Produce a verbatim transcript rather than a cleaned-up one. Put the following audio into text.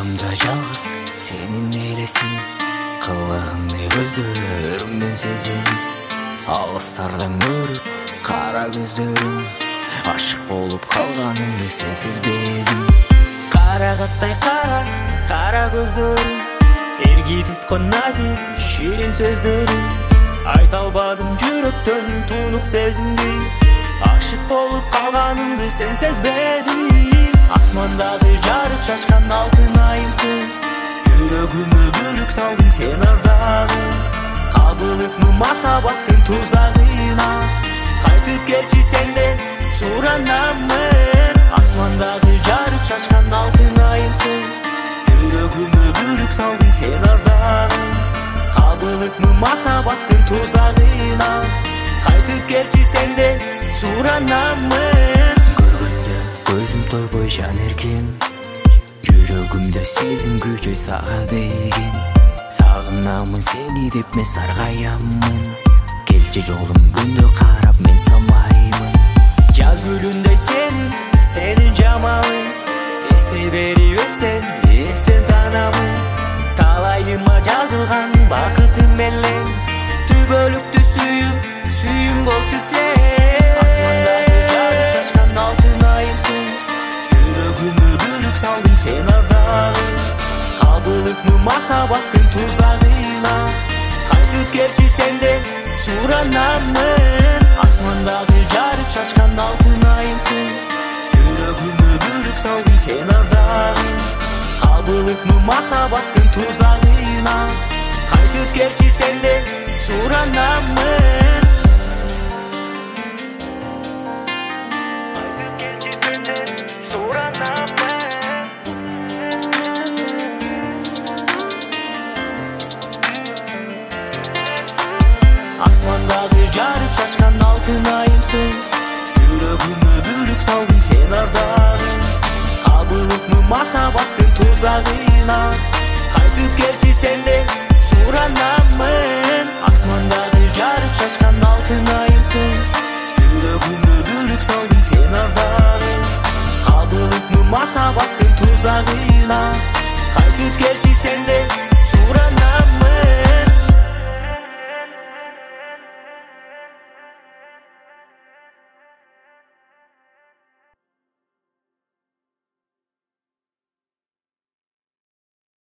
жанымда жалғыз сенің елесің, қылығыңды көздеріңнен сеземін. Алыстардан көріп қара көздерің, ашық болып қалғаныңды сенсіз бедім. Қарағаттай қара, қара көздерің, ерге тұтқан нәзік шиrin сөздерің. Айта албадым жүректен тұнық сезімді, ашық болып қалғаныңды сен сезбедің. Асмандағы жарық шашқан алтын айымсың, жүрегіме бөлік салдың сен ардағы. Қабылып мұ махаббаттың тұзағына, қайтып келші сенден сұранамын. Асмандағы жарық шашқан алтын айымсың, жүрегіме бөлік салдың сен ардағы. Қабылып мұ махаббаттың тұзағына, қайтып келші сенден сұранамын. Көргенде көзім тойбой жан еркен, жүрегімде сезім күші саға деген. Сағынамын сені деп мен сарғаямын, келші жолым күнді қарап мен самаймын. Жаз гүліндей сенің, сенің жамалың, есте бері өстен, естен танамын. Талайыма жазылған бақытым менен, түбөлүктү сүйүп, сүйүм болчу сен. Асмандағы жарық шашқан алтын айымсың, жүрегіме бөлік салдың сен ардағы. Қабылып мұ махаббаттың тұзағына, қайтып келші сенден сұранамын. Асмандағы жарық шашқан алтын айымсың, жүрегіме бөлік салдың сен ардағы. Қабылып мұ махаббаттың тұзағына, қайтып келші сенден сұранамын. Асмандағы жарық шашқан алтын айымсың, жүрегіме бөлік салдың сен ардағы. Қабылып мұ махаббаттың тұзағына, қайтып келші сенден сұранамын. Асмандағы жарық шашқан алтын айымсың, жүрегіме бөлік салдың сен ардағы. Қабылып мұ махаббаттың тұзағына,